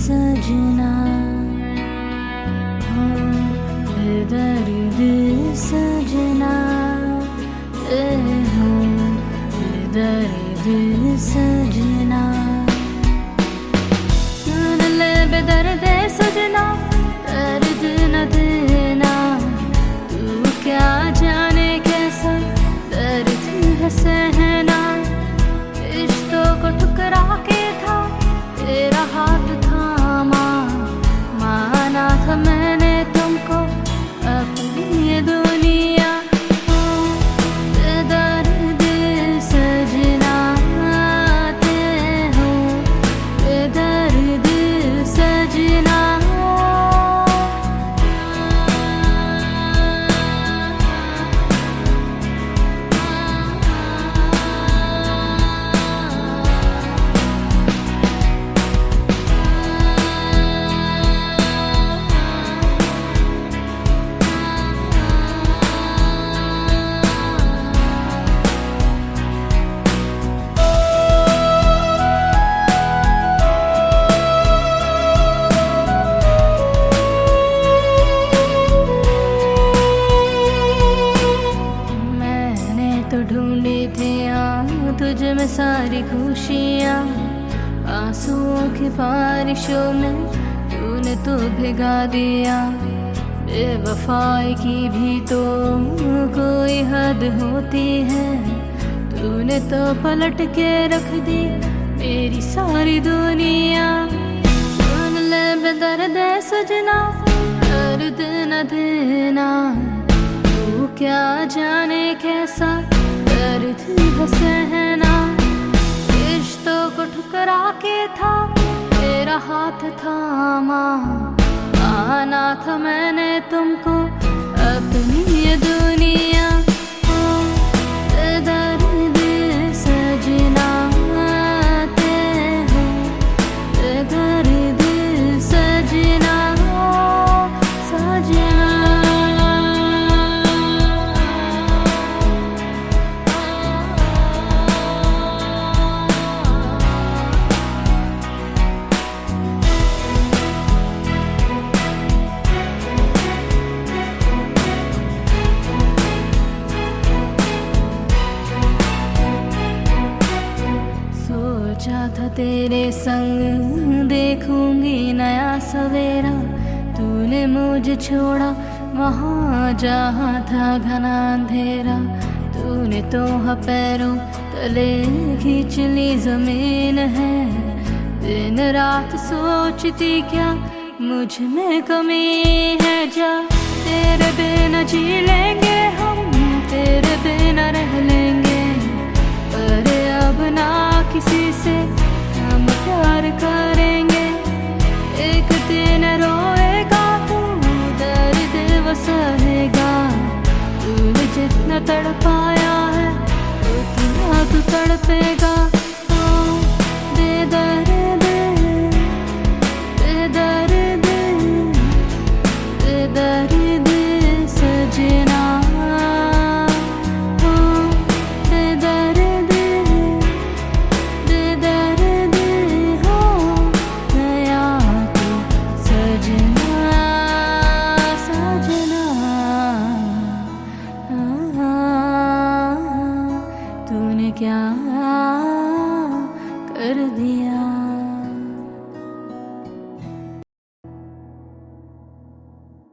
सजना हो बेदर्द सजना हो बेदर्द सजना सुन ले बेदर्द सजना दर्द न देना तू क्या जाने कैसा दर्द है सहना रिश्तों को ठुकरा के था तेरा हाथ थामा माना था मैंने तुमको अपनी ये दुनिया हो बेदर्द सजना आते हो बेदर्द सजना तो ढूंढी थी तुझ में सारी खुशियाँ आंसुओं की बारिशों में तूने तो भिगा दिया बेवफाई की भी तो कोई हद होती है तूने तो पलट के रख दी मेरी सारी दुनिया सुन ले बेदर्द सजना दर्द न देना तू क्या जाने कैसा दर्द है सहना रिश्तों को ठुकरा के था तेरा हाथ थामा आना था मैंने तुमको अपनी ये दुनिया हो बेदर्द सजना आते हो बेदर्द सजना सजना सोचा था तेरे संग देखूंगी नया सवेरा तूने मुझे छोड़ा वहाँ जहाँ था घना अंधेरा तूने तो पैरों तले खींच ली जमीन है दिन रात सोचती क्या मुझ में कमी है जा तेरे बिना जी लेंगे हम तेरे बिना रह लेंगे पर अब ना किसी से हम प्यार करेंगे एक दिन रोएगा तू दर्द वो सहेगा तूने जितना तड़पाया है उतना तू तड़पेगा ओ बेदर्द बेदर्द बेदर्द सजना क्या कर दिया।